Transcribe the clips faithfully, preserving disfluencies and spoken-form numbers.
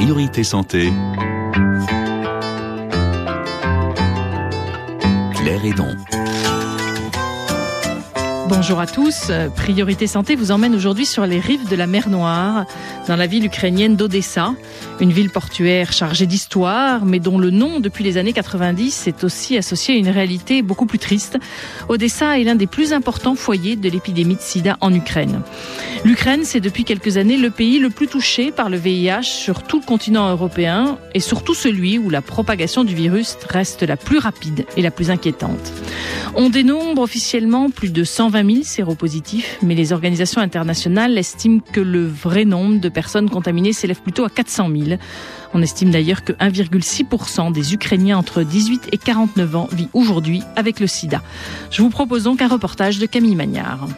Priorité Santé. Claire Hédon. Bonjour à tous. Priorité Santé vous emmène aujourd'hui sur les rives de la mer Noire, dans la ville ukrainienne d'Odessa, une ville portuaire chargée d'histoire, mais dont le nom, depuis les années quatre-vingt-dix, est aussi associé à une réalité beaucoup plus triste. Odessa est l'un des plus importants foyers de l'épidémie de sida en Ukraine. L'Ukraine, c'est depuis quelques années le pays le plus touché par le V I H sur tout le continent européen, et surtout celui où la propagation du virus reste la plus rapide et la plus inquiétante. On dénombre officiellement plus de cent vingt mille séropositifs, mais les organisations internationales estiment que le vrai nombre de personnes contaminées s'élève plutôt à quatre cent mille. On estime d'ailleurs que un virgule six pour cent des Ukrainiens entre dix-huit et quarante-neuf ans vivent aujourd'hui avec le sida. Je vous propose donc un reportage de Camille Magnard.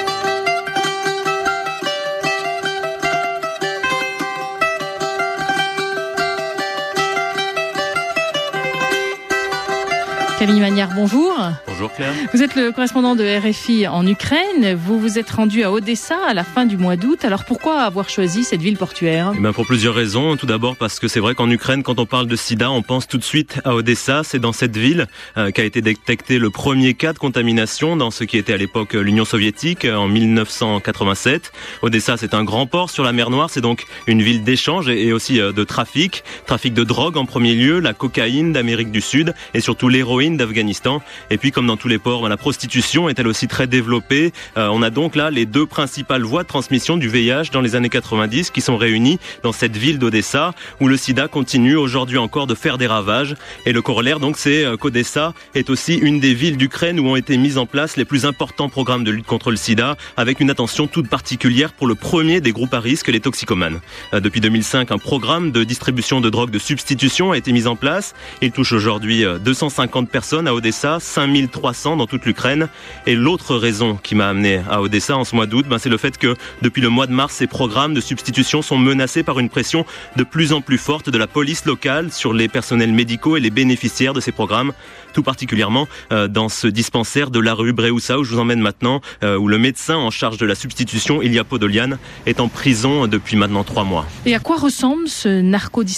Camille Magnard, bonjour. Bonjour Claire. Vous êtes le correspondant de R F I en Ukraine. Vous vous êtes rendu à Odessa à la fin du mois d'août. Alors pourquoi avoir choisi cette ville portuaire ? Eh bien pour plusieurs raisons. Tout d'abord parce que c'est vrai qu'en Ukraine, quand on parle de sida, on pense tout de suite à Odessa. C'est dans cette ville euh, qu'a été détecté le premier cas de contamination dans ce qui était à l'époque l'Union soviétique en mille neuf cent quatre-vingt-sept. Odessa, c'est un grand port sur la mer Noire. C'est donc une ville d'échange et, et aussi euh, de trafic. Trafic de drogue en premier lieu, la cocaïne d'Amérique du Sud et surtout l'héroïne d'Afghanistan. Et puis comme dans tous les ports, la prostitution est elle aussi très développée. Euh, on a donc là les deux principales voies de transmission du V I H dans les années quatre-vingt-dix qui sont réunies dans cette ville d'Odessa où le sida continue aujourd'hui encore de faire des ravages. Et le corollaire donc c'est qu'Odessa est aussi une des villes d'Ukraine où ont été mis en place les plus importants programmes de lutte contre le sida avec une attention toute particulière pour le premier des groupes à risque, les toxicomanes. Euh, depuis deux mille cinq, un programme de distribution de drogue de substitution a été mis en place. Il touche aujourd'hui deux cent cinquante personnes à Odessa, cinq mille trois cents dans toute l'Ukraine. Et l'autre raison qui m'a amené à Odessa en ce mois d'août, ben c'est le fait que depuis le mois de mars, ces programmes de substitution sont menacés par une pression de plus en plus forte de la police locale sur les personnels médicaux et les bénéficiaires de ces programmes, tout particulièrement euh, dans ce dispensaire de la rue Bréoussa où je vous emmène maintenant, euh, où le médecin en charge de la substitution, Ilya Podolian, est en prison depuis maintenant trois mois. Et à quoi ressemble ce narcodispensaire ?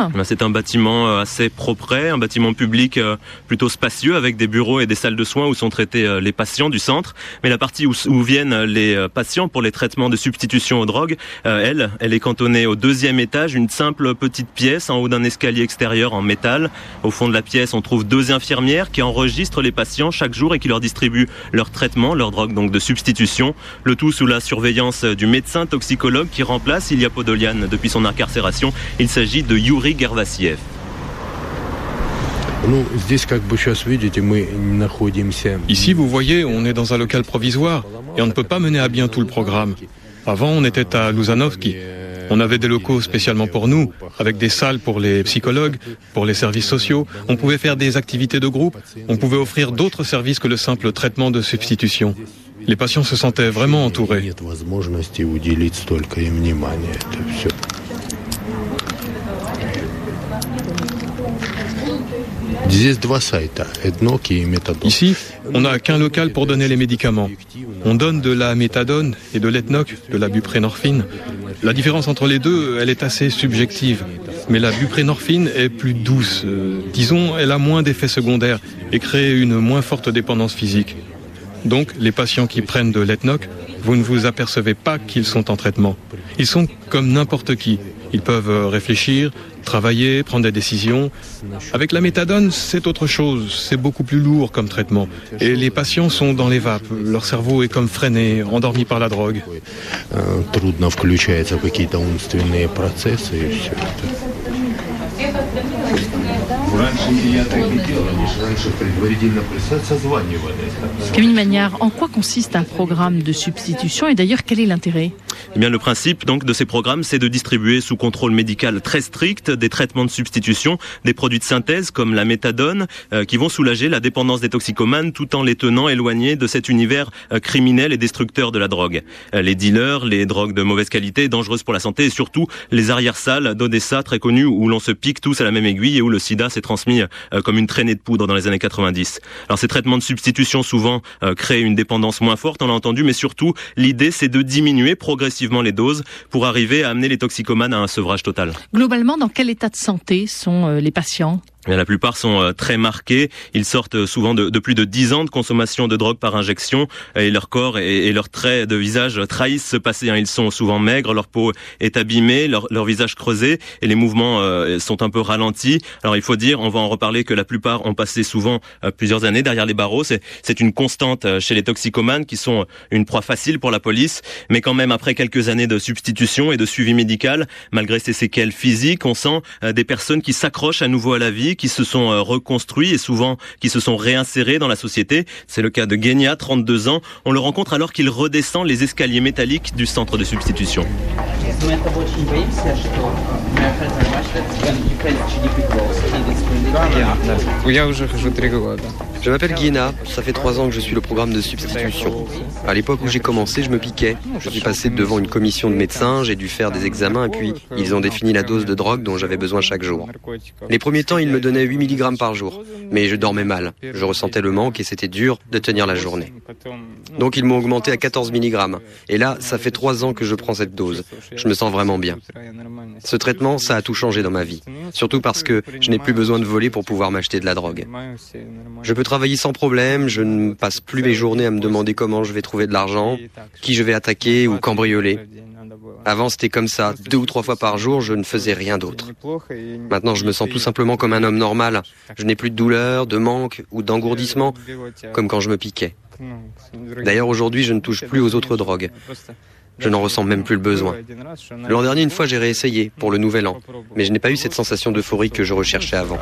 Ben c'est un bâtiment assez propre, un bâtiment public euh, plutôt spacieux avec des bureaux et des salles de soins où sont traités euh, les patients du centre. Mais la partie où, où viennent les euh, patients pour les traitements de substitution aux drogues, euh, elle, elle est cantonnée au deuxième étage, une simple petite pièce en haut d'un escalier extérieur en métal. Au fond de la pièce, on trouve deux infirmières qui enregistrent les patients chaque jour et qui leur distribuent leur traitement, leur drogue donc de substitution. Le tout sous la surveillance du médecin toxicologue qui remplace Ilya Podolian depuis son incarcération. Il s'agit de Yuri Gervasiev. Ici, vous voyez, on est dans un local provisoire et on ne peut pas mener à bien tout le programme. Avant, on était à Luzanovki. On avait des locaux spécialement pour nous, avec des salles pour les psychologues, pour les services sociaux. On pouvait faire des activités de groupe. On pouvait offrir d'autres services que le simple traitement de substitution. Les patients se sentaient vraiment entourés. Ici, on n'a qu'un local pour donner les médicaments. On donne de la méthadone et de l'ethnoc, de la buprénorphine. La différence entre les deux, elle est assez subjective. Mais la buprénorphine est plus douce. Euh, disons, elle a moins d'effets secondaires et crée une moins forte dépendance physique. Donc, les patients qui prennent de l'ethnoc, vous ne vous apercevez pas qu'ils sont en traitement. Ils sont comme n'importe qui. Ils peuvent réfléchir, travailler, prendre des décisions. Avec la méthadone, c'est autre chose. C'est beaucoup plus lourd comme traitement. Et les patients sont dans les vapes. Leur cerveau est comme freiné, endormi par la drogue. Camille Magnard, en quoi consiste un programme de substitution et d'ailleurs quel est l'intérêt ? Eh bien, le principe donc de ces programmes, c'est de distribuer sous contrôle médical très strict des traitements de substitution, des produits de synthèse comme la méthadone, euh, qui vont soulager la dépendance des toxicomanes tout en les tenant éloignés de cet univers euh, criminel et destructeur de la drogue. Euh, les dealers, les drogues de mauvaise qualité, dangereuses pour la santé et surtout les arrière-salles d'Odessa très connues où l'on se pique tous à la même aiguille et où le sida s'est transmis euh, comme une traînée de poudre dans les années quatre-vingt-dix. Alors ces traitements de substitution souvent euh, créent une dépendance moins forte, on l'a entendu, mais surtout l'idée c'est de diminuer progressivement progressivement les doses pour arriver à amener les toxicomanes à un sevrage total. Globalement, dans quel état de santé sont euh, les patients ? La plupart sont euh, très marqués. Ils sortent souvent de, de plus de dix ans de consommation de drogue par injection et leur corps et, et leurs traits de visage trahissent ce passé. Ils sont souvent maigres, leur peau est abîmée, leur, leur visage creusé et les mouvements euh, sont un peu ralentis. Alors il faut dire, on va en reparler, que la plupart ont passé souvent euh, plusieurs années derrière les barreaux. C'est, c'est une constante chez les toxicomanes qui sont une proie facile pour la police. Mais quand même, après quelques années de substitution et de suivi médical, malgré ces séquelles physiques, on sent euh, des personnes qui s'accrochent à nouveau à la vie, qui se sont euh, reconstruits et souvent qui se sont réinsérés dans la société. C'est le cas de Genia, trente-deux ans. On le rencontre alors qu'il redescend les escaliers métalliques du centre de substitution. Je m'appelle Guina, ça fait trois ans que je suis le programme de substitution. À l'époque où j'ai commencé, je me piquais. Je suis passé devant une commission de médecins, j'ai dû faire des examens et puis ils ont défini la dose de drogue dont j'avais besoin chaque jour. Les premiers temps, ils me donnaient huit milligrammes par jour, mais je dormais mal. Je ressentais le manque et c'était dur de tenir la journée. Donc ils m'ont augmenté à quatorze milligrammes. Et là, ça fait trois ans que je prends cette dose. Je me sens vraiment bien. Ce traitement, ça a tout changé dans ma vie. Surtout parce que je n'ai plus besoin de voler pour pouvoir m'acheter de la drogue. Je peux travailler sans problème, je ne passe plus mes journées à me demander comment je vais trouver de l'argent, qui je vais attaquer ou cambrioler. Avant, c'était comme ça, deux ou trois fois par jour, je ne faisais rien d'autre. Maintenant, je me sens tout simplement comme un homme normal. Je n'ai plus de douleur, de manque ou d'engourdissement, comme quand je me piquais. D'ailleurs, aujourd'hui, je ne touche plus aux autres drogues. Je n'en ressens même plus le besoin. L'an dernier, une fois, j'ai réessayé pour le nouvel an, mais je n'ai pas eu cette sensation d'euphorie que je recherchais avant.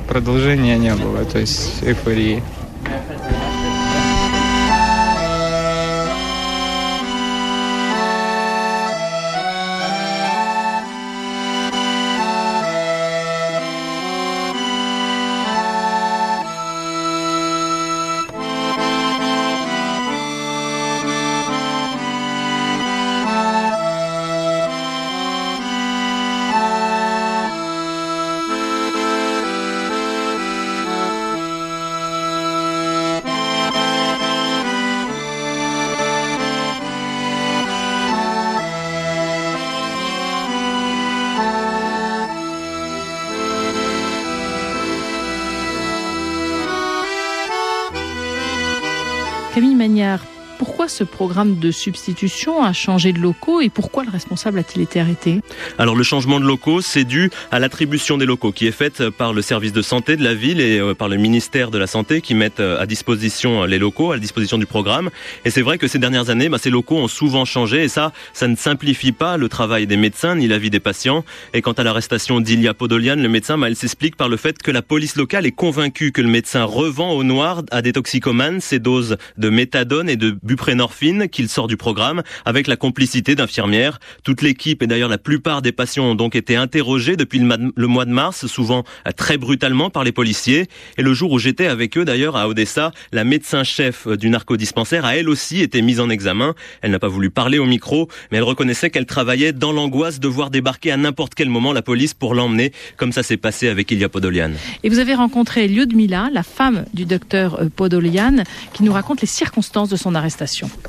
Camille Magnard, pourquoi ce programme de substitution a changé de locaux et pourquoi le responsable a-t-il été arrêté ? Alors le changement de locaux, c'est dû à l'attribution des locaux qui est faite par le service de santé de la ville et par le ministère de la Santé qui mettent à disposition les locaux, à disposition du programme. Et c'est vrai que ces dernières années, bah, ces locaux ont souvent changé et ça, ça ne simplifie pas le travail des médecins ni la vie des patients. Et quant à l'arrestation d'Ilia Podolian, le médecin, bah, elle s'explique par le fait que la police locale est convaincue que le médecin revend au noir à des toxicomanes ces doses de méthadone et de buprenorphine qu'il sort du programme avec la complicité d'infirmières. Toute l'équipe et d'ailleurs la plupart des patients ont donc été interrogés depuis le mois de mars, souvent très brutalement par les policiers. Et le jour où j'étais avec eux d'ailleurs à Odessa, la médecin-chef du narcodispensaire a elle aussi été mise en examen. Elle n'a pas voulu parler au micro, mais elle reconnaissait qu'elle travaillait dans l'angoisse de voir débarquer à n'importe quel moment la police pour l'emmener, comme ça s'est passé avec Ilia Podolian. Et vous avez rencontré Lyudmila, la femme du docteur Podolian, qui nous raconte les circonstances de son arrestation.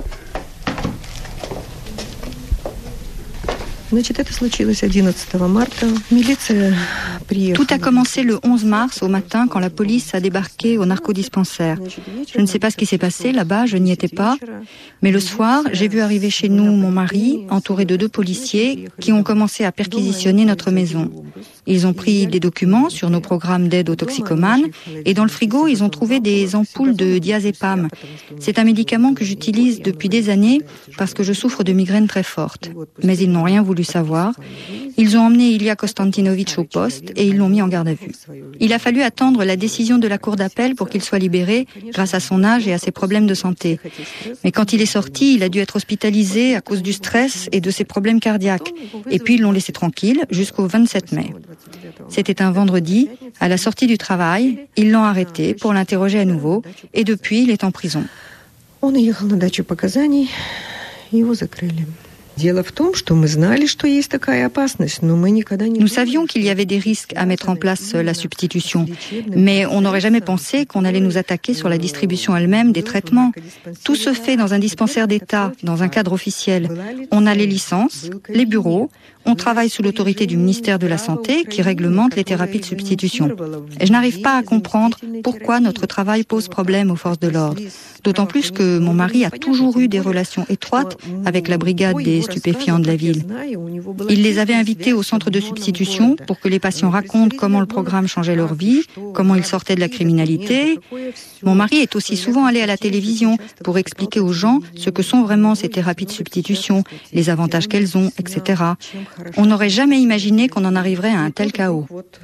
Tout a commencé le onze mars au matin quand la police a débarqué au narcodispensaire. Je ne sais pas ce qui s'est passé là-bas, je n'y étais pas. Mais le soir, j'ai vu arriver chez nous mon mari, entouré de deux policiers, qui ont commencé à perquisitionner notre maison. Ils ont pris des documents sur nos programmes d'aide aux toxicomanes et dans le frigo, ils ont trouvé des ampoules de diazépam. C'est un médicament que j'utilise depuis des années parce que je souffre de migraines très fortes. Mais ils n'ont rien voulu savoir. Ils ont emmené Ilia Konstantinovitch au poste et ils l'ont mis en garde à vue. Il a fallu attendre la décision de la cour d'appel pour qu'il soit libéré grâce à son âge et à ses problèmes de santé. Mais quand il est sorti, il a dû être hospitalisé à cause du stress et de ses problèmes cardiaques. Et puis ils l'ont laissé tranquille jusqu'au vingt-sept mai. C'était un vendredi, à la sortie du travail, ils l'ont arrêté pour l'interroger à nouveau et depuis il est en prison. Nous savions qu'il y avait des risques à mettre en place la substitution, mais on n'aurait jamais pensé qu'on allait nous attaquer sur la distribution elle-même des traitements. Tout se fait dans un dispensaire d'État, dans un cadre officiel. On a les licences, les bureaux, on travaille sous l'autorité du ministère de la Santé qui réglemente les thérapies de substitution. Et je n'arrive pas à comprendre pourquoi notre travail pose problème aux forces de l'ordre. D'autant plus que mon mari a toujours eu des relations étroites avec la brigade des stupéfiants de la ville. Il les avait invités au centre de substitution pour que les patients racontent comment le programme changeait leur vie, comment ils sortaient de la criminalité. Mon mari est aussi souvent allé à la télévision pour expliquer aux gens ce que sont vraiment ces thérapies de substitution, les avantages qu'elles ont, et cetera. On n'aurait jamais imaginé qu'on en arriverait à un tel chaos.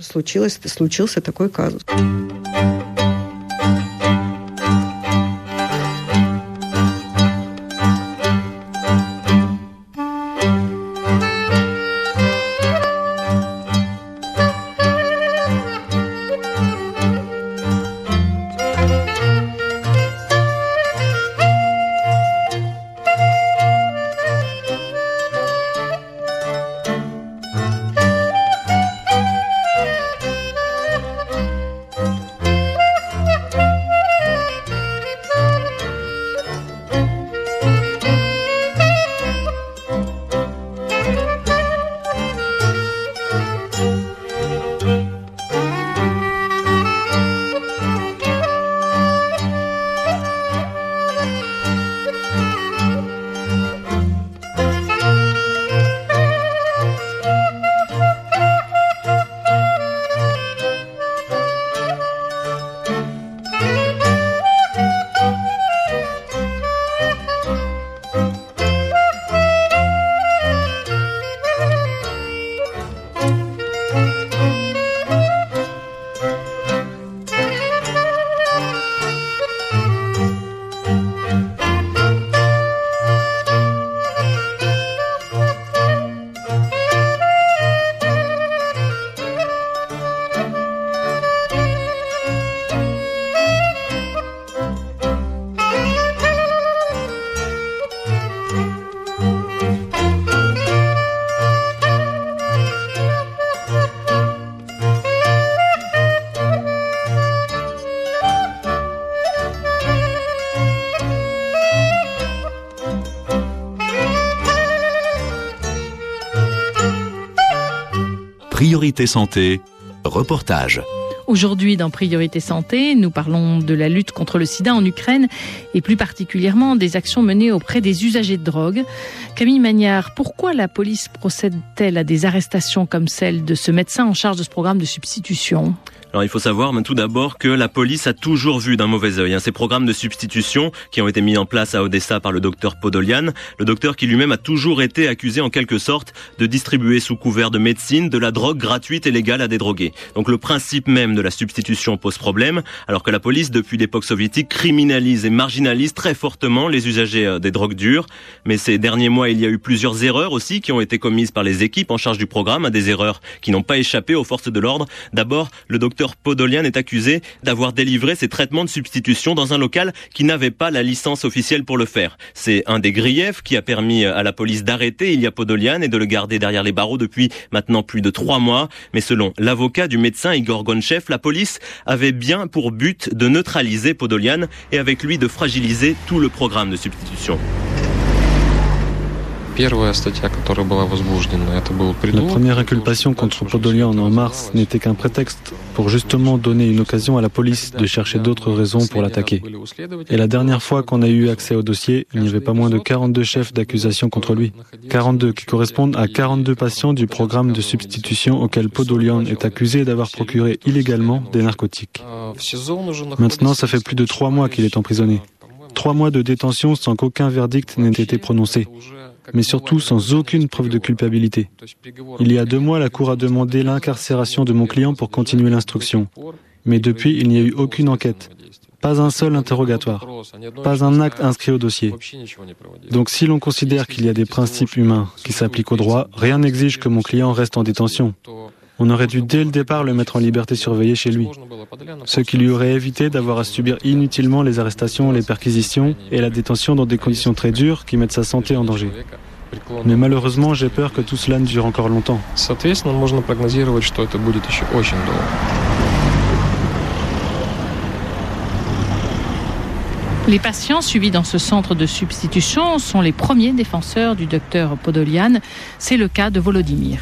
Priorité Santé, reportage. Aujourd'hui, dans Priorité Santé, nous parlons de la lutte contre le sida en Ukraine et plus particulièrement des actions menées auprès des usagers de drogue. Camille Magnard, pourquoi la police procède-t-elle à des arrestations comme celle de ce médecin en charge de ce programme de substitution ? Alors il faut savoir tout d'abord que la police a toujours vu d'un mauvais œil hein, ces programmes de substitution qui ont été mis en place à Odessa par le docteur Podolian, le docteur qui lui-même a toujours été accusé en quelque sorte de distribuer sous couvert de médecine de la drogue gratuite et légale à des drogués. Donc le principe même de la substitution pose problème, alors que la police depuis l'époque soviétique criminalise et marginalise très fortement les usagers des drogues dures. Mais ces derniers mois, il y a eu plusieurs erreurs aussi qui ont été commises par les équipes en charge du programme, des erreurs qui n'ont pas échappé aux forces de l'ordre. D'abord, le docteur Podolian est accusé d'avoir délivré ses traitements de substitution dans un local qui n'avait pas la licence officielle pour le faire. C'est un des griefs qui a permis à la police d'arrêter Ilya Podolian et de le garder derrière les barreaux depuis maintenant plus de trois mois. Mais selon l'avocat du médecin Igor Gonchev, la police avait bien pour but de neutraliser Podolian et avec lui de fragiliser tout le programme de substitution. La première inculpation contre Podolian en mars n'était qu'un prétexte pour justement donner une occasion à la police de chercher d'autres raisons pour l'attaquer. Et la dernière fois qu'on a eu accès au dossier, il n'y avait pas moins de quarante-deux chefs d'accusation contre lui. quarante-deux qui correspondent à quarante-deux patients du programme de substitution auquel Podolian est accusé d'avoir procuré illégalement des narcotiques. Maintenant, ça fait plus de trois mois qu'il est emprisonné. Trois mois de détention sans qu'aucun verdict n'ait été prononcé, mais surtout sans aucune preuve de culpabilité. Il y a deux mois, la Cour a demandé l'incarcération de mon client pour continuer l'instruction. Mais depuis, il n'y a eu aucune enquête. Pas un seul interrogatoire. Pas un acte inscrit au dossier. Donc si l'on considère qu'il y a des principes humains qui s'appliquent au droit, rien n'exige que mon client reste en détention. On aurait dû dès le départ le mettre en liberté surveillée chez lui. Ce qui lui aurait évité d'avoir à subir inutilement les arrestations, les perquisitions et la détention dans des conditions très dures qui mettent sa santé en danger. Mais malheureusement, j'ai peur que tout cela ne dure encore longtemps. Les patients suivis dans ce centre de substitution sont les premiers défenseurs du docteur Podolian. C'est le cas de Volodymyr.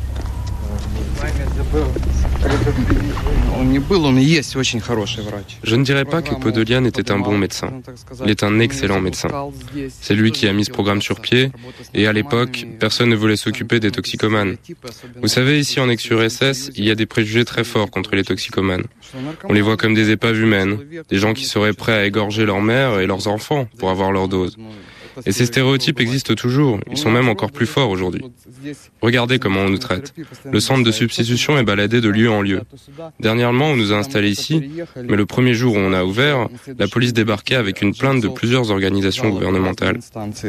Je ne dirais pas que Podolian était un bon médecin. Il est un excellent médecin. C'est lui qui a mis ce programme sur pied et à l'époque, personne ne voulait s'occuper des toxicomanes. Vous savez, ici en ex-U R S S, il y a des préjugés très forts contre les toxicomanes. On les voit comme des épaves humaines, des gens qui seraient prêts à égorger leur mère et leurs enfants pour avoir leur dose. Et ces stéréotypes existent toujours, ils sont même encore plus forts aujourd'hui. Regardez comment on nous traite. Le centre de substitution est baladé de lieu en lieu. Dernièrement, on nous a installés ici, mais le premier jour où on a ouvert, la police débarquait avec une plainte de plusieurs organisations gouvernementales.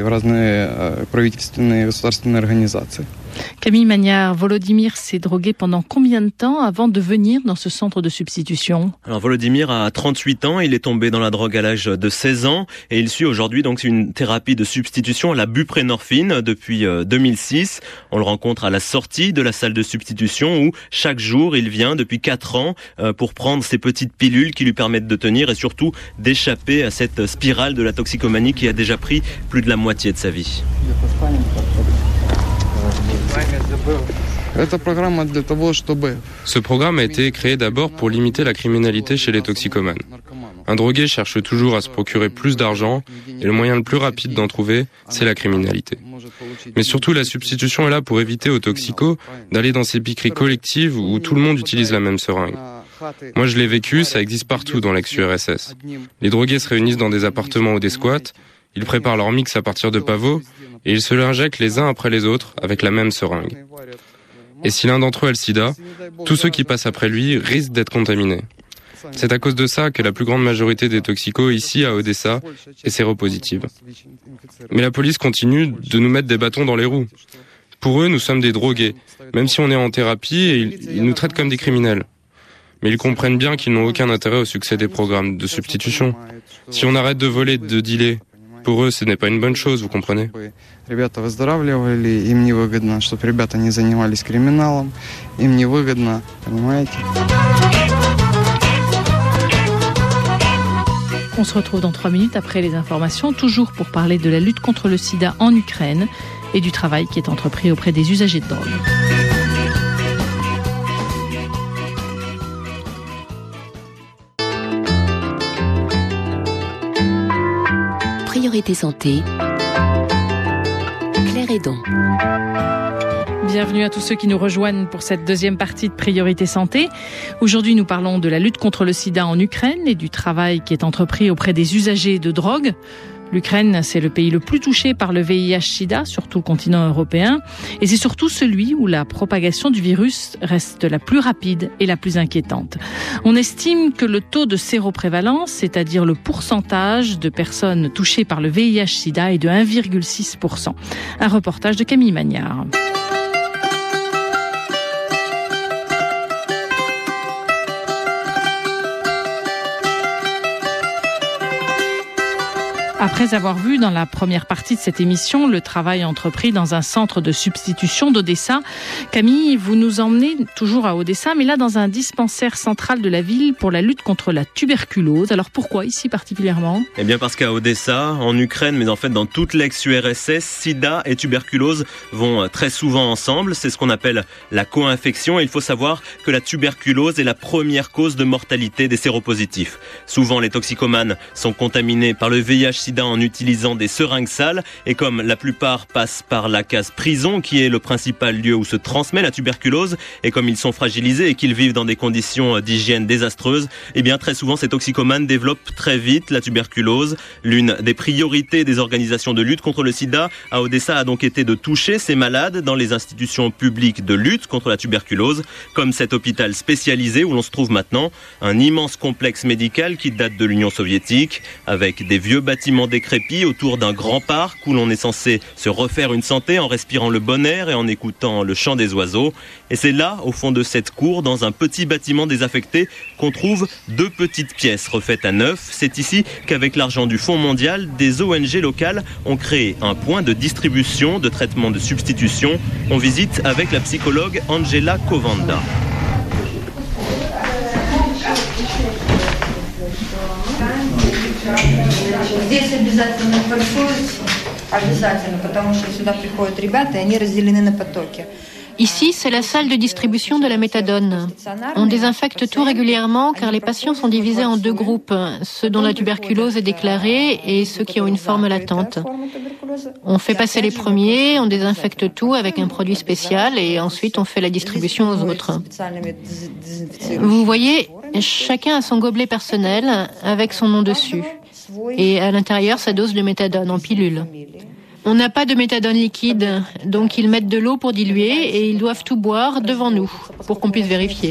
Camille Magnard, Volodymyr s'est drogué pendant combien de temps avant de venir dans ce centre de substitution ? Alors Volodymyr a trente-huit ans, il est tombé dans la drogue à l'âge de seize ans et il suit aujourd'hui donc une thérapie de substitution à la buprénorphine depuis deux mille six. On le rencontre à la sortie de la salle de substitution où chaque jour il vient depuis quatre ans pour prendre ces petites pilules qui lui permettent de tenir et surtout d'échapper à cette spirale de la toxicomanie qui a déjà pris plus de la moitié de sa vie. Ce programme a été créé d'abord pour limiter la criminalité chez les toxicomanes. Un drogué cherche toujours à se procurer plus d'argent et le moyen le plus rapide d'en trouver, c'est la criminalité. Mais surtout, la substitution est là pour éviter aux toxicos d'aller dans ces piqueries collectives où tout le monde utilise la même seringue. Moi, je l'ai vécu, ça existe partout dans l'ex-U R S S. Les drogués se réunissent dans des appartements ou des squats, ils préparent leur mix à partir de pavots et ils se l'injectent les uns après les autres avec la même seringue. Et si l'un d'entre eux a le sida, tous ceux qui passent après lui risquent d'être contaminés. C'est à cause de ça que la plus grande majorité des toxicos ici à Odessa est séropositive. Mais la police continue de nous mettre des bâtons dans les roues. Pour eux, nous sommes des drogués, même si on est en thérapie et ils, ils nous traitent comme des criminels. Mais ils comprennent bien qu'ils n'ont aucun intérêt au succès des programmes de substitution. Si on arrête de voler et de dealer, pour eux, ce n'est pas une bonne chose, vous comprenez ? Ребята выздоравливали, им невыгодно, чтобы ребята не занимались криминалом, им невыгодно, понимаете? On se retrouve dans trois minutes après les informations, toujours pour parler de la lutte contre le sida en Ukraine et du travail qui est entrepris auprès des usagers de drogue. Priorité santé, Claire Hédon. Bienvenue à tous ceux qui nous rejoignent pour cette deuxième partie de Priorité Santé. Aujourd'hui, nous parlons de la lutte contre le sida en Ukraine et du travail qui est entrepris auprès des usagers de drogue. L'Ukraine, c'est le pays le plus touché par le V I H sida, sur tout le continent européen. Et c'est surtout celui où la propagation du virus reste la plus rapide et la plus inquiétante. On estime que le taux de séroprévalence, c'est-à-dire le pourcentage de personnes touchées par le V I H sida, est de un virgule six pour cent. Un reportage de Camille Magnard. Après avoir vu dans la première partie de cette émission le travail entrepris dans un centre de substitution d'Odessa, Camille, vous nous emmenez toujours à Odessa, mais là dans un dispensaire central de la ville pour la lutte contre la tuberculose. Alors pourquoi ici particulièrement ? Eh bien parce qu'à Odessa, en Ukraine, mais en fait dans toute l'ex-U R S S, sida et tuberculose vont très souvent ensemble. C'est ce qu'on appelle la co-infection. Et il faut savoir que la tuberculose est la première cause de mortalité des séropositifs. Souvent les toxicomanes sont contaminés par le V I H sida en utilisant des seringues sales et comme la plupart passent par la case prison qui est le principal lieu où se transmet la tuberculose et comme ils sont fragilisés et qu'ils vivent dans des conditions d'hygiène désastreuses, eh bien très souvent ces toxicomanes développent très vite la tuberculose. L'une des priorités des organisations de lutte contre le sida à Odessa a donc été de toucher ces malades dans les institutions publiques de lutte contre la tuberculose, comme cet hôpital spécialisé où l'on se trouve maintenant, un immense complexe médical qui date de l'Union soviétique avec des vieux bâtiments bâtiment décrépit autour d'un grand parc où l'on est censé se refaire une santé en respirant le bon air et en écoutant le chant des oiseaux. Et c'est là, au fond de cette cour, dans un petit bâtiment désaffecté, qu'on trouve deux petites pièces refaites à neuf. C'est ici qu'avec l'argent du Fonds mondial, des O N G locales ont créé un point de distribution de traitement de substitution. On visite avec la psychologue Angela Kovanda. Здесь обязательно форсуется, обязательно, потому что сюда приходят ребята, и они разделены на потоки. Ici, c'est la salle de distribution de la méthadone. On désinfecte tout régulièrement car les patients sont divisés en deux groupes, ceux dont la tuberculose est déclarée et ceux qui ont une forme latente. On fait passer les premiers, on désinfecte tout avec un produit spécial et ensuite on fait la distribution aux autres. Vous voyez, chacun a son gobelet personnel avec son nom dessus et à l'intérieur sa dose de méthadone en pilule. On n'a pas de méthadone liquide, donc ils mettent de l'eau pour diluer et ils doivent tout boire devant nous pour qu'on puisse vérifier.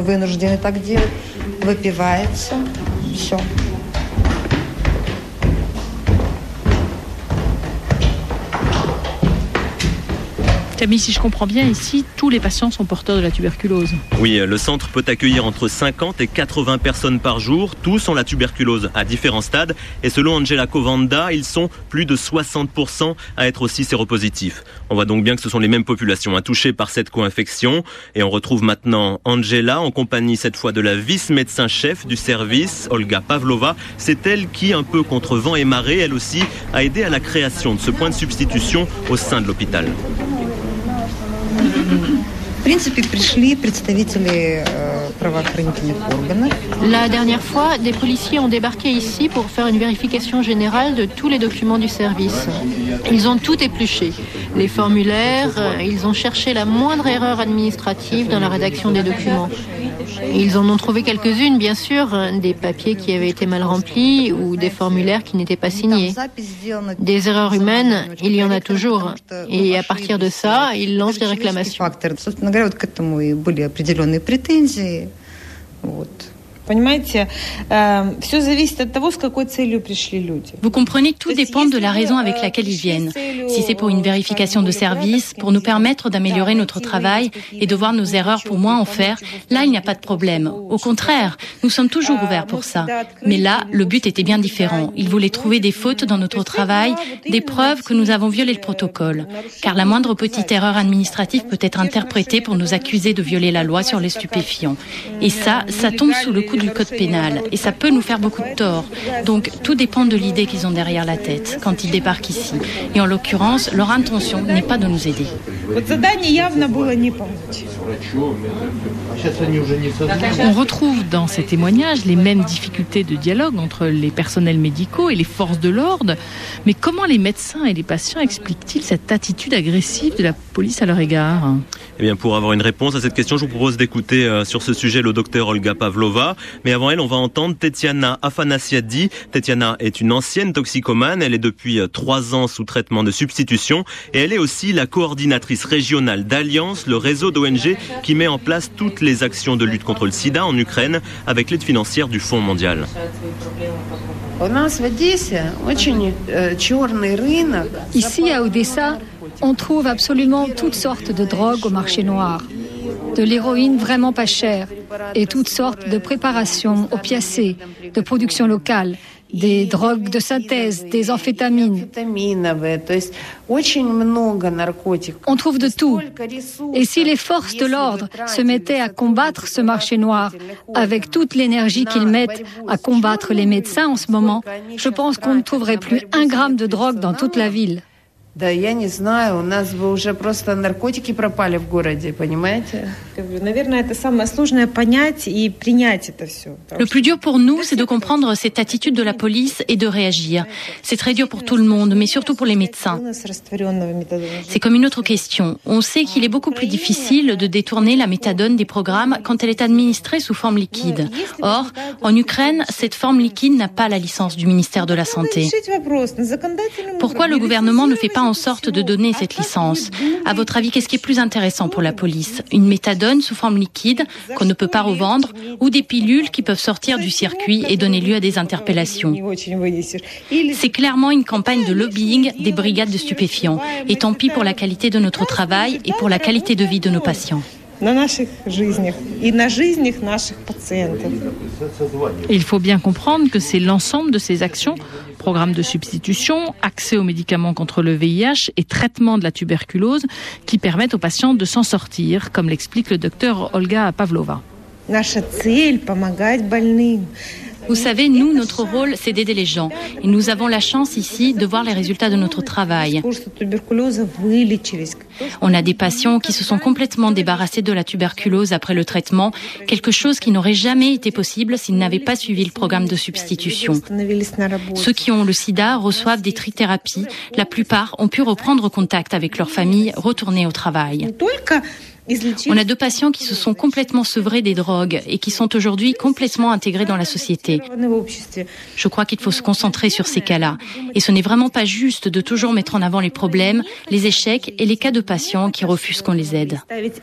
Camille, si je comprends bien, ici, tous les patients sont porteurs de la tuberculose. Oui, le centre peut accueillir entre cinquante et quatre-vingts personnes par jour. Tous ont la tuberculose à différents stades. Et selon Angela Kovanda, ils sont plus de soixante pour cent à être aussi séropositifs. On voit donc bien que ce sont les mêmes populations à toucher par cette co-infection. Et on retrouve maintenant Angela en compagnie cette fois de la vice-médecin-chef du service, Olga Pavlova. C'est elle qui, un peu contre vent et marée, elle aussi, a aidé à la création de ce point de substitution au sein de l'hôpital. La dernière fois, des policiers ont débarqué ici pour faire une vérification générale de tous les documents du service. Ils ont tout épluché. Les formulaires, ils ont cherché la moindre erreur administrative dans la rédaction des documents. Ils en ont trouvé quelques-unes, bien sûr, des papiers qui avaient été mal remplis ou des formulaires qui n'étaient pas signés. Des erreurs humaines, il y en a toujours. Et à partir de ça, ils lancent des réclamations. Vous comprenez, tout dépend de la raison avec laquelle ils viennent. Si c'est pour une vérification de service, pour nous permettre d'améliorer notre travail et de voir nos erreurs pour moins en faire, là, il n'y a pas de problème. Au contraire, nous sommes toujours ouverts pour ça. Mais là, le but était bien différent. Ils voulaient trouver des fautes dans notre travail, des preuves que nous avons violé le protocole. Car la moindre petite erreur administrative peut être interprétée pour nous accuser de violer la loi sur les stupéfiants. Et ça, ça tombe sous le coup du code pénal et ça peut nous faire beaucoup de tort. Donc tout dépend de l'idée qu'ils ont derrière la tête quand ils débarquent ici. Et en l'occurrence, leur intention n'est pas de nous aider. On retrouve dans ces témoignages les mêmes difficultés de dialogue entre les personnels médicaux et les forces de l'ordre. Mais comment les médecins et les patients expliquent-ils cette attitude agressive de la police à leur égard ? Eh bien, pour avoir une réponse à cette question, je vous propose d'écouter euh, sur ce sujet le docteur Olga Pavlova. Mais avant elle, on va entendre Tetiana Afanasiadi. Tetiana est une ancienne toxicomane. Elle est depuis euh, trois ans sous traitement de substitution. Et elle est aussi la coordinatrice régionale d'Alliance, le réseau d'O N G qui met en place toutes les actions de lutte contre le sida en Ukraine avec l'aide financière du Fonds mondial. Ici, à Odessa, on trouve absolument toutes sortes de drogues au marché noir. De l'héroïne vraiment pas chère et toutes sortes de préparations opiacées, de production locale, des drogues de synthèse, des amphétamines. On trouve de tout. Et si les forces de l'ordre se mettaient à combattre ce marché noir avec toute l'énergie qu'ils mettent à combattre les médecins en ce moment, je pense qu'on ne trouverait plus un gramme de drogue dans toute la ville. Да, я не знаю, у нас бы уже просто наркотики пропали в городе, понимаете? Наверное, это самое сложное понять и принять это все. Le plus dur pour nous, c'est de comprendre cette attitude de la police et de réagir. C'est très dur pour tout le monde, mais surtout pour les médecins. C'est comme une autre question. On sait qu'il est beaucoup plus difficile de détourner la méthadone des programmes quand elle est administrée sous forme liquide. Or, en Ukraine, cette forme liquide n'a pas la licence du ministère de la Santé. Pourquoi le gouvernement ne fait pas en sorte de donner cette licence. À votre avis, qu'est-ce qui est plus intéressant pour la police? Une méthadone sous forme liquide qu'on ne peut pas revendre ou des pilules qui peuvent sortir du circuit et donner lieu à des interpellations? C'est clairement une campagne de lobbying des brigades de stupéfiants. Et tant pis pour la qualité de notre travail et pour la qualité de vie de nos patients. Il faut bien comprendre que c'est l'ensemble de ces actions, programme de substitution, accès aux médicaments contre le V I H et traitement de la tuberculose, qui permettent aux patients de s'en sortir, comme l'explique le docteur Olga Pavlova. Vous savez, nous, notre rôle, c'est d'aider les gens. Et nous avons la chance ici de voir les résultats de notre travail. On a des patients qui se sont complètement débarrassés de la tuberculose après le traitement, quelque chose qui n'aurait jamais été possible s'ils n'avaient pas suivi le programme de substitution. Ceux qui ont le sida reçoivent des trithérapies. La plupart ont pu reprendre contact avec leur famille, retourner au travail. On a deux patients qui se sont complètement sevrés des drogues et qui sont aujourd'hui complètement intégrés dans la société. Je crois qu'il faut se concentrer sur ces cas-là. Et ce n'est vraiment pas juste de toujours mettre en avant les problèmes, les échecs et les cas de patients qui refusent qu'on les aide.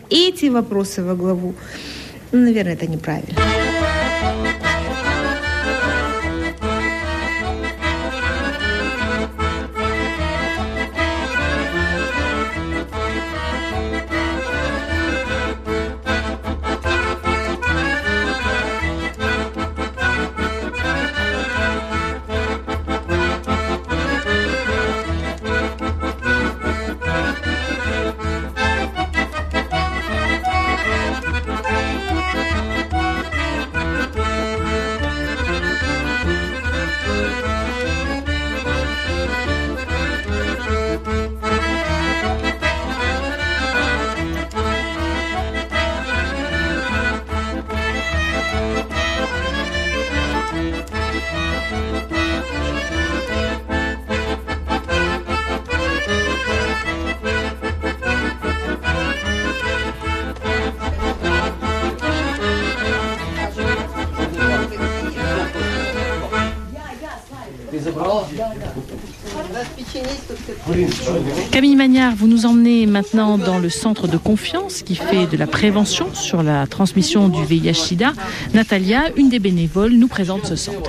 Camille Magnard, vous nous emmenez maintenant dans le centre de confiance qui fait de la prévention sur la transmission du V I H sida. Natalia, une des bénévoles, nous présente ce centre.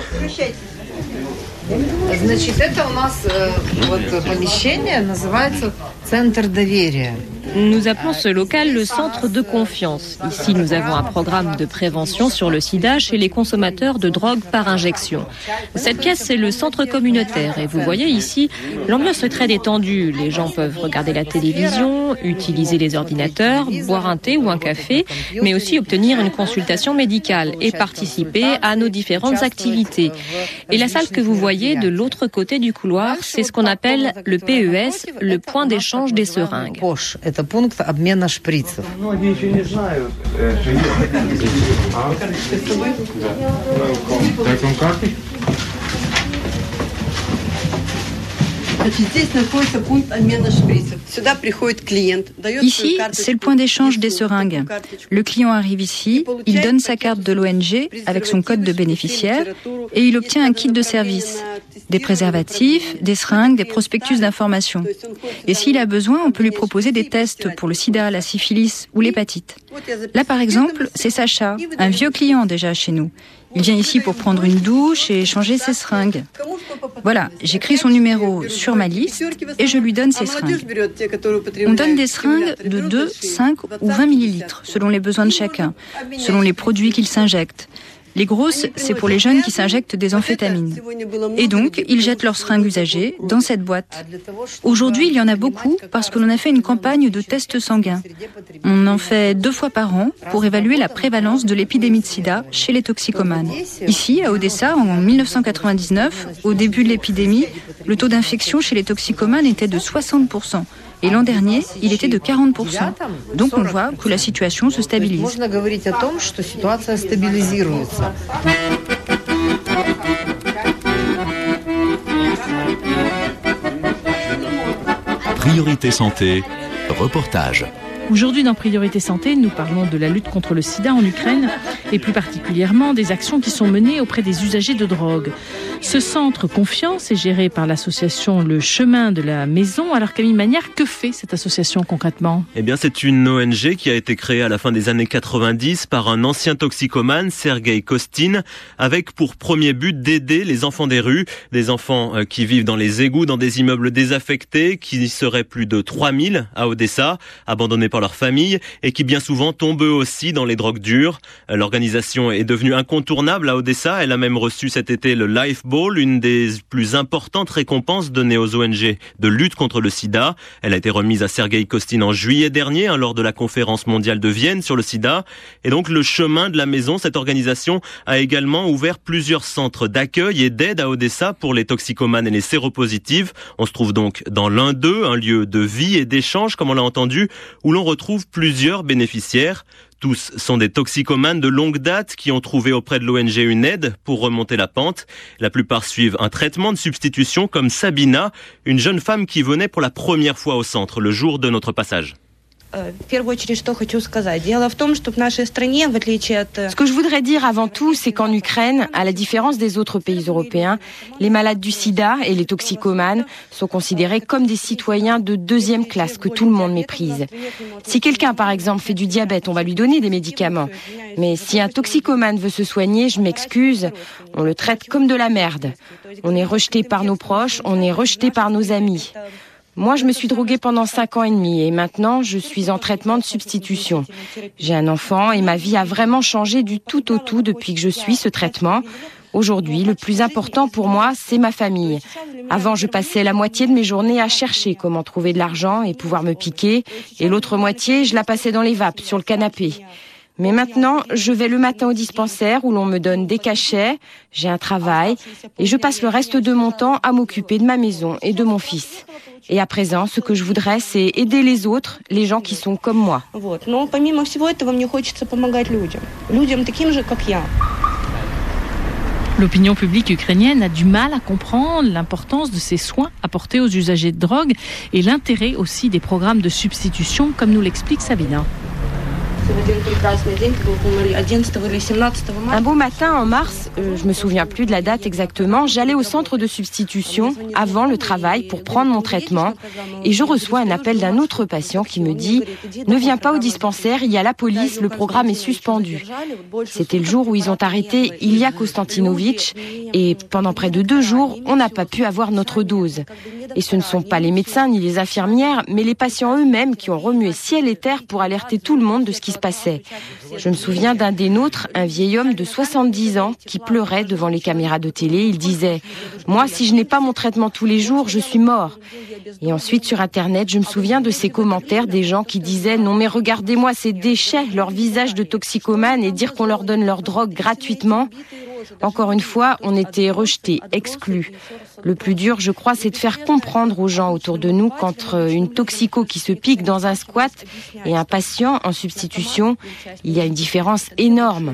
Значит, это у нас вот помещение называется Центр доверия. Nous appelons ce local le centre de confiance. Ici, nous avons un programme de prévention sur le sida chez les consommateurs de drogue par injection. Cette pièce, c'est le centre communautaire. Et vous voyez ici, l'ambiance est très détendue. Les gens peuvent regarder la télévision, utiliser les ordinateurs, boire un thé ou un café, mais aussi obtenir une consultation médicale et participer à nos différentes activités. Et la salle que vous voyez de l'autre côté du couloir, c'est ce qu'on appelle le P E S, le point d'échange des seringues. Это пункт обмена шприцев. Ici, c'est le point d'échange des seringues. Le client arrive ici, il donne sa carte de l'O N G avec son code de bénéficiaire et il obtient un kit de service, des préservatifs, des seringues, des prospectus d'information. Et s'il a besoin, on peut lui proposer des tests pour le sida, la syphilis ou l'hépatite. Là, par exemple, c'est Sacha, un vieux client déjà chez nous. Il vient ici pour prendre une douche et changer ses seringues. Voilà, j'écris son numéro sur ma liste et je lui donne ses seringues. On donne des seringues de deux, cinq ou vingt millilitres, selon les besoins de chacun, selon les produits qu'il s'injecte. Les grosses, c'est pour les jeunes qui s'injectent des amphétamines. Et donc, ils jettent leurs seringues usagées dans cette boîte. Aujourd'hui, il y en a beaucoup parce que l'on a fait une campagne de tests sanguins. On en fait deux fois par an pour évaluer la prévalence de l'épidémie de sida chez les toxicomanes. Ici, à Odessa, en mille neuf cent quatre-vingt-dix-neuf, au début de l'épidémie, le taux d'infection chez les toxicomanes était de soixante pour cent. Et l'an dernier, il était de quarante pour cent. Donc on voit que la situation se stabilise. Priorité santé, reportage. Aujourd'hui, dans Priorité Santé, nous parlons de la lutte contre le sida en Ukraine et plus particulièrement des actions qui sont menées auprès des usagers de drogue. Ce centre Confiance est géré par l'association Le Chemin de la Maison. Alors Camille Magnard, que fait cette association concrètement ? Eh bien, c'est une O N G qui a été créée à la fin des années quatre-vingt-dix par un ancien toxicomane, Sergueï Kostin, avec pour premier but d'aider les enfants des rues, des enfants qui vivent dans les égouts, dans des immeubles désaffectés, qui seraient plus de trois mille à Odessa, abandonnés par leur famille et qui bien souvent tombent eux aussi dans les drogues dures. L'organisation est devenue incontournable à Odessa. Elle a même reçu cet été le Life Ball, une des plus importantes récompenses données aux O N G de lutte contre le sida. Elle a été remise à Sergueï Kostin en juillet dernier, hein, lors de la conférence mondiale de Vienne sur le sida. Et donc le Chemin de la Maison, cette organisation a également ouvert plusieurs centres d'accueil et d'aide à Odessa pour les toxicomanes et les séropositifs. On se trouve donc dans l'un d'eux, un lieu de vie et d'échange, comme on l'a entendu, où l'on retrouve plusieurs bénéficiaires. Tous sont des toxicomanes de longue date qui ont trouvé auprès de l'O N G une aide pour remonter la pente. La plupart suivent un traitement de substitution, comme Sabina, une jeune femme qui venait pour la première fois au centre le jour de notre passage. Ce que je voudrais dire avant tout, c'est qu'en Ukraine, à la différence des autres pays européens, les malades du sida et les toxicomanes sont considérés comme des citoyens de deuxième classe que tout le monde méprise. Si quelqu'un, par exemple, fait du diabète, on va lui donner des médicaments. Mais si un toxicomane veut se soigner, je m'excuse, on le traite comme de la merde. On est rejeté par nos proches, on est rejeté par nos amis. Moi, je me suis droguée pendant cinq ans et demi et maintenant, je suis en traitement de substitution. J'ai un enfant et ma vie a vraiment changé du tout au tout depuis que je suis ce traitement. Aujourd'hui, le plus important pour moi, c'est ma famille. Avant, je passais la moitié de mes journées à chercher comment trouver de l'argent et pouvoir me piquer, et l'autre moitié, je la passais dans les vapes, sur le canapé. Mais maintenant, je vais le matin au dispensaire où l'on me donne des cachets, j'ai un travail et je passe le reste de mon temps à m'occuper de ma maison et de mon fils. Et à présent, ce que je voudrais, c'est aider les autres, les gens qui sont comme moi. L'opinion publique ukrainienne a du mal à comprendre l'importance de ces soins apportés aux usagers de drogue et l'intérêt aussi des programmes de substitution, comme nous l'explique Sabina. Un beau matin en mars, euh, je me souviens plus de la date exactement, j'allais au centre de substitution avant le travail pour prendre mon traitement et je reçois un appel d'un autre patient qui me dit « Ne viens pas au dispensaire, il y a la police, le programme est suspendu ». C'était le jour où ils ont arrêté Ilya Konstantinovitch et pendant près de deux jours, on n'a pas pu avoir notre dose. Et ce ne sont pas les médecins ni les infirmières, mais les patients eux-mêmes qui ont remué ciel et terre pour alerter tout le monde de ce qui se passait. Je me souviens d'un des nôtres, un vieil homme de soixante-dix ans qui pleurait devant les caméras de télé. Il disait « Moi, si je n'ai pas mon traitement tous les jours, je suis mort ». Et ensuite, sur Internet, je me souviens de ces commentaires des gens qui disaient « Non mais regardez-moi ces déchets, leur visage de toxicomanes et dire qu'on leur donne leur drogue gratuitement ». Encore une fois, on était rejetés, exclus. Le plus dur, je crois, c'est de faire comprendre aux gens autour de nous qu'entre une toxico qui se pique dans un squat et un patient en substitution, il y a une différence énorme.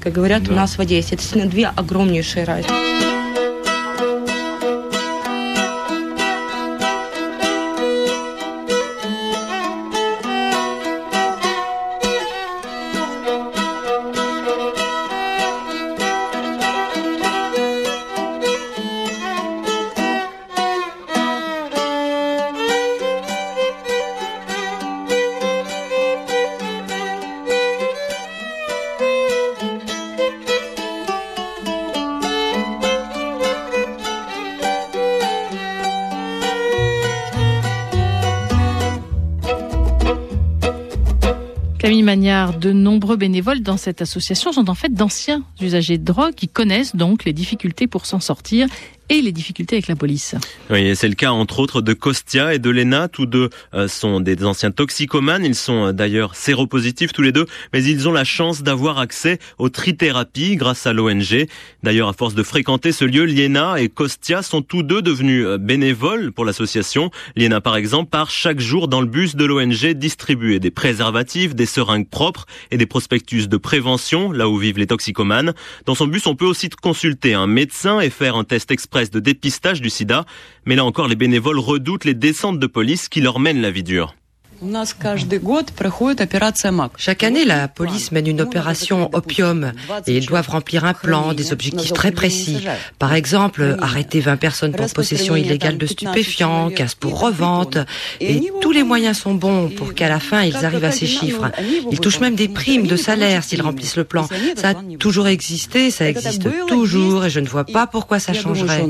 Camille Magnard, de nombreux bénévoles dans cette association sont en fait d'anciens usagers de drogue qui connaissent donc les difficultés pour s'en sortir et les difficultés avec la police. Oui, et c'est le cas entre autres de Kostia et de Lena. Tous deux euh, sont des anciens toxicomanes. Ils sont euh, d'ailleurs séropositifs tous les deux, mais ils ont la chance d'avoir accès aux trithérapies grâce à l'O N G. D'ailleurs, à force de fréquenter ce lieu, Lena et Kostia sont tous deux devenus euh, bénévoles pour l'association. Lena, par exemple, part chaque jour dans le bus de l'O N G distribuer des préservatifs, des seringues propres et des prospectus de prévention, là où vivent les toxicomanes. Dans son bus, on peut aussi consulter un médecin et faire un test express de dépistage du sida, mais là encore les bénévoles redoutent les descentes de police qui leur mènent la vie dure. Chaque année, la police mène une opération opium et ils doivent remplir un plan, des objectifs très précis. Par exemple, arrêter vingt personnes pour possession illégale de stupéfiants, quinze pour revente. Et tous les moyens sont bons pour qu'à la fin, ils arrivent à ces chiffres. Ils touchent même des primes de salaire s'ils remplissent le plan. Ça a toujours existé, ça existe toujours et je ne vois pas pourquoi ça changerait.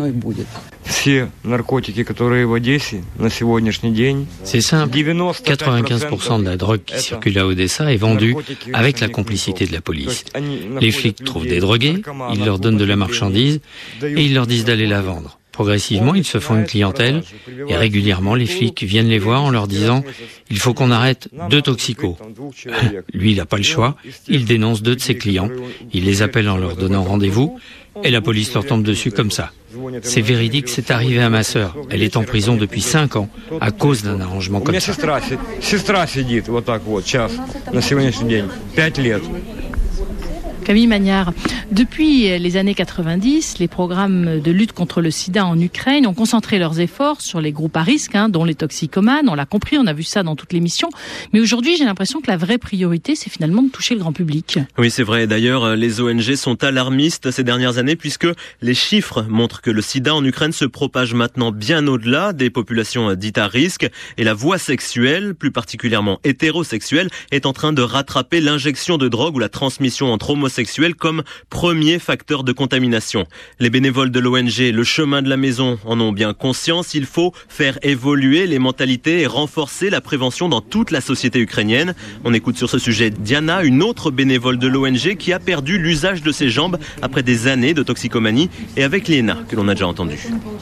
C'est simple, quatre-vingt-quinze pour cent de la drogue qui circule à Odessa est vendue avec la complicité de la police. Les flics trouvent des drogués, ils leur donnent de la marchandise et ils leur disent d'aller la vendre. Progressivement, ils se font une clientèle et régulièrement, les flics viennent les voir en leur disant « Il faut qu'on arrête deux toxicos ». Lui, il n'a pas le choix, il dénonce deux de ses clients, il les appelle en leur donnant rendez-vous et la police leur tombe dessus comme ça. C'est véridique, c'est arrivé à ma sœur. Elle est en prison depuis cinq ans à cause d'un arrangement comme ça. Camille Magnard, depuis les années quatre-vingt-dix, les programmes de lutte contre le sida en Ukraine ont concentré leurs efforts sur les groupes à risque, hein, dont les toxicomanes. On l'a compris, on a vu ça dans toute l'émission. Mais aujourd'hui, j'ai l'impression que la vraie priorité, c'est finalement de toucher le grand public. Oui, c'est vrai. D'ailleurs, les O N G sont alarmistes ces dernières années puisque les chiffres montrent que le sida en Ukraine se propage maintenant bien au-delà des populations dites à risque. Et la voie sexuelle, plus particulièrement hétérosexuelle, est en train de rattraper l'injection de drogue ou la transmission entre homosexuels comme premier facteur de contamination. Les bénévoles de l'O N G Le Chemin de la Maison en ont bien conscience. Il faut faire évoluer les mentalités et renforcer la prévention dans toute la société ukrainienne. On écoute sur ce sujet Diana, une autre bénévole de l'O N G qui a perdu l'usage de ses jambes après des années de toxicomanie, et avec Léna, que l'on a déjà entendu.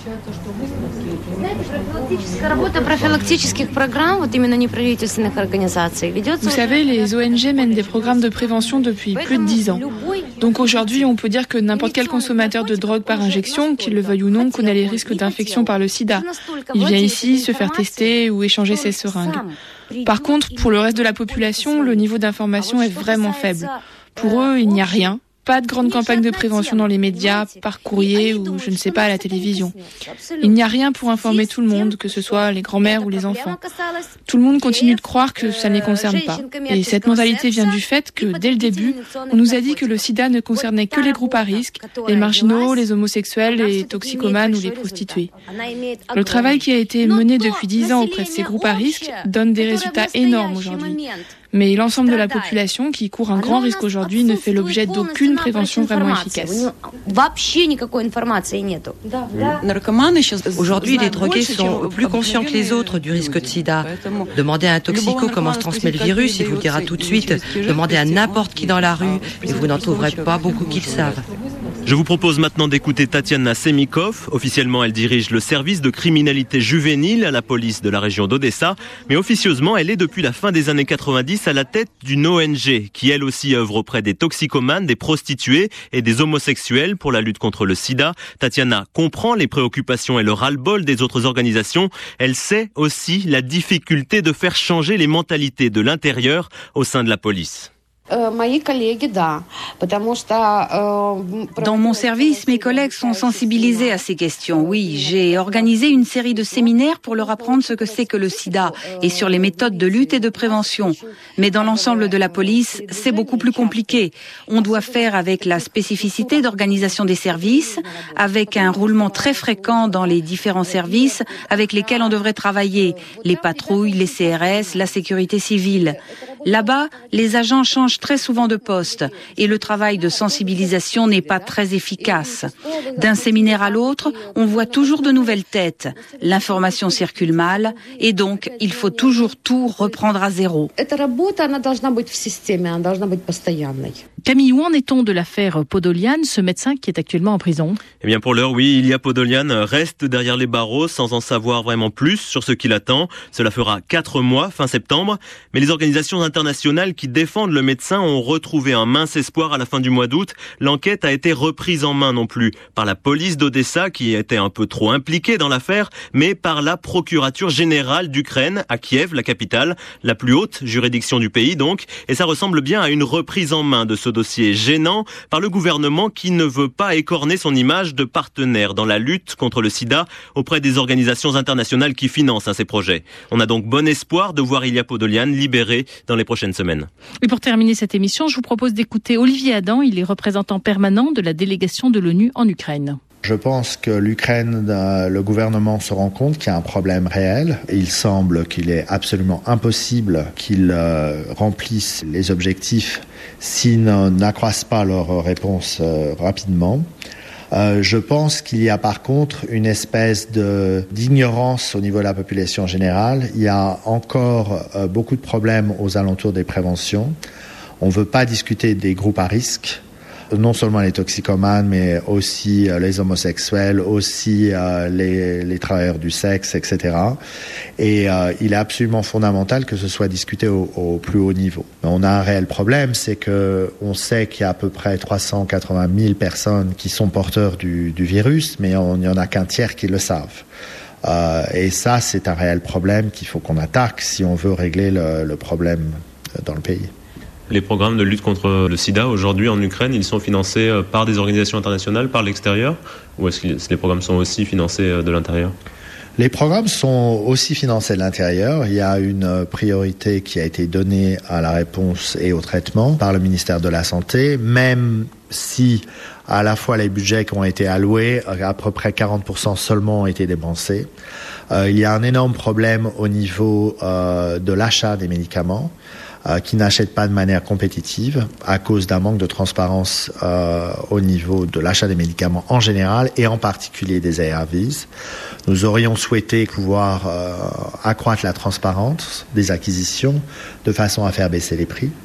Vous savez, les O N G mènent des programmes de prévention depuis plus de dix ans. Donc aujourd'hui, on peut dire que n'importe quel consommateur de drogue par injection, qu'il le veuille ou non, connaît les risques d'infection par le sida. Il vient ici se faire tester ou échanger ses seringues. Par contre, pour le reste de la population, le niveau d'information est vraiment faible. Pour eux, il n'y a rien. Pas de grande campagne de prévention dans les médias, par courrier ou je ne sais pas à la télévision. Il n'y a rien pour informer tout le monde, que ce soit les grands-mères ou les enfants. Tout le monde continue de croire que ça ne les concerne pas. Et cette mentalité vient du fait que, dès le début, on nous a dit que le sida ne concernait que les groupes à risque, les marginaux, les homosexuels, les toxicomanes ou les prostituées. Le travail qui a été mené depuis dix ans auprès de ces groupes à risque donne des résultats énormes aujourd'hui. Mais l'ensemble de la population qui court un grand risque aujourd'hui ne fait l'objet d'aucune prévention vraiment efficace. Aujourd'hui, les drogués sont plus conscients que les autres du risque de sida. Demandez à un toxico comment se transmet le virus, il vous le dira tout de suite. Demandez à n'importe qui dans la rue et vous n'en trouverez pas beaucoup qui le savent. Je vous propose maintenant d'écouter Tatiana Semikov. Officiellement, elle dirige le service de criminalité juvénile à la police de la région d'Odessa. Mais officieusement, elle est depuis la fin des années quatre-vingt-dix à la tête d'une O N G qui elle aussi œuvre auprès des toxicomanes, des prostituées et des homosexuels pour la lutte contre le sida. Tatiana comprend les préoccupations et le ras-le-bol des autres organisations. Elle sait aussi la difficulté de faire changer les mentalités de l'intérieur au sein de la police. Dans mon service, mes collègues sont sensibilisés à ces questions. Oui, j'ai organisé une série de séminaires pour leur apprendre ce que c'est que le sida et sur les méthodes de lutte et de prévention. Mais dans l'ensemble de la police, c'est beaucoup plus compliqué. On doit faire avec la spécificité d'organisation des services, avec un roulement très fréquent dans les différents services avec lesquels on devrait travailler, les patrouilles, les C R S, la sécurité civile. Là-bas, les agents changent très souvent de poste et le travail de sensibilisation n'est pas très efficace. D'un séminaire à l'autre, on voit toujours de nouvelles têtes. L'information circule mal et donc il faut toujours tout reprendre à zéro. Camille, où en est-on de l'affaire Podolian, ce médecin qui est actuellement en prison? Eh bien pour l'heure, oui, Ilya Podolian reste derrière les barreaux sans en savoir vraiment plus sur ce qui l'attend. Cela fera quatre mois, fin septembre. Mais les organisations internationales qui défendent le médecin ont retrouvé un mince espoir à la fin du mois d'août. L'enquête a été reprise en main non plus par la police d'Odessa qui était un peu trop impliquée dans l'affaire, mais par la procurature générale d'Ukraine à Kiev, la capitale, la plus haute juridiction du pays donc. Et ça ressemble bien à une reprise en main de ce dossier gênant par le gouvernement qui ne veut pas écorner son image de partenaire dans la lutte contre le sida auprès des organisations internationales qui financent hein, ces projets. On a donc bon espoir de voir Ilia Podolian libérée dans les prochaines semaines. Et pour terminer cette émission, je vous propose d'écouter Olivier Adam, il est représentant permanent de la délégation de l'ONU en Ukraine. Je pense que l'Ukraine, le gouvernement se rend compte qu'il y a un problème réel. Il semble qu'il est absolument impossible qu'ils euh, remplissent les objectifs s'ils n'accroissent pas leur réponse euh, rapidement. Euh, je pense qu'il y a par contre une espèce de, d'ignorance au niveau de la population générale. Il y a encore euh, beaucoup de problèmes aux alentours des préventions. On ne veut pas discuter des groupes à risque. Non seulement les toxicomanes, mais aussi euh, les homosexuels, aussi euh, les, les travailleurs du sexe, et cetera. Et euh, il est absolument fondamental que ce soit discuté au, au plus haut niveau. On a un réel problème, c'est que on sait qu'il y a à peu près trois cent quatre-vingt mille personnes qui sont porteurs du, du virus, mais il n'y en a qu'un tiers qui le savent. Euh, et ça, c'est un réel problème qu'il faut qu'on attaque si on veut régler le, le problème dans le pays. Les programmes de lutte contre le sida aujourd'hui en Ukraine, ils sont financés par des organisations internationales, par l'extérieur, ou est-ce que les programmes sont aussi financés de l'intérieur ? Les programmes sont aussi financés de l'intérieur. Il y a une priorité qui a été donnée à la réponse et au traitement par le ministère de la Santé, même si à la fois les budgets qui ont été alloués, à peu près quarante pour cent seulement ont été dépensés. Euh, il y a un énorme problème au niveau euh, de l'achat des médicaments, euh, qui n'achètent pas de manière compétitive à cause d'un manque de transparence euh, au niveau de l'achat des médicaments en général et en particulier des A R Vs. Nous aurions souhaité pouvoir euh, accroître la transparence des acquisitions de façon à faire baisser les prix,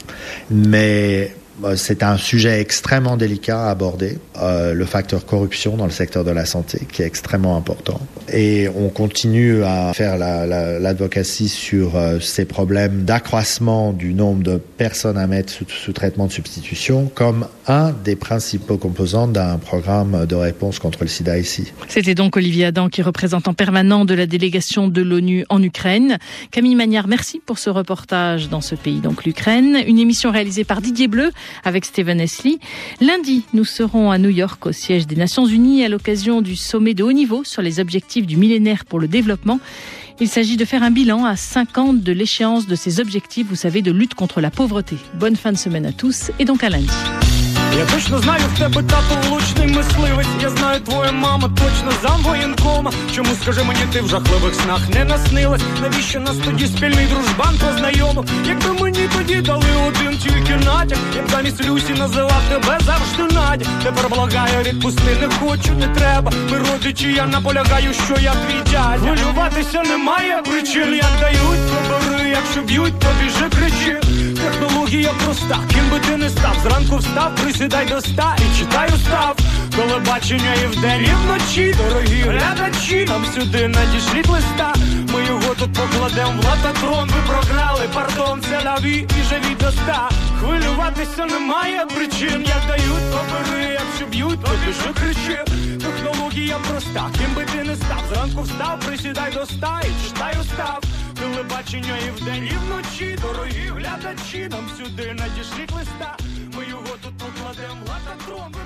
mais c'est un sujet extrêmement délicat à aborder, euh, le facteur corruption dans le secteur de la santé, qui est extrêmement important. Et on continue à faire la, la, l'advocacy sur euh, ces problèmes d'accroissement du nombre de personnes à mettre sous, sous traitement de substitution comme un des principaux composants d'un programme de réponse contre le sida ici. C'était donc Olivier Adam, qui est représentant permanent de la délégation de l'ONU en Ukraine. Camille Magnard, merci pour ce reportage dans ce pays, donc l'Ukraine. Une émission réalisée par Didier Bleu avec Stephen Esli. Lundi, nous serons à New York, au siège des Nations Unies, à l'occasion du sommet de haut niveau sur les objectifs du millénaire pour le développement. Il s'agit de faire un bilan à cinq ans de l'échéance de ces objectifs, vous savez, de lutte contre la pauvreté. Bonne fin de semaine à tous et donc à lundi. Я точно знаю, в тебе тато влучний мисливець. Я знаю, твоя мама точно замвоєнкома. Чому, скажи мені, ти в жахливих снах не наснилась? Навіщо нас тоді спільний дружбан познайомив? Якби мені тоді дали один тільки натяк, я б замість Люсі називав тебе завжди Надя. Тепер благаю, відпусти, не хочу, не треба. Ми родичі, я наполягаю, що я твій дядя. Хвилюватися немає причин, як дають, то бери, якщо б'ють, то біжи, кричи. Технологія проста, ким би ти не став, зранку встав, присідай до ста і читай устав. Телебачення і вдень, і вночі, дорогі глядачі, нам сюди надішліть листа. Ми його тут покладем в лототрон, ви програли, пардон, це лаві і живі до ста. Хвилюватися немає причин, як дають, то бери, якщо б'ють, то біжи, кричи. Технологія проста, ким би ти не став, зранку встав, присідай до ста і читай устав. Телебачення і вдень, і вночі, дорогі глядачі, нам сюди надішліть листа. Ми його тут покладем в лототрон.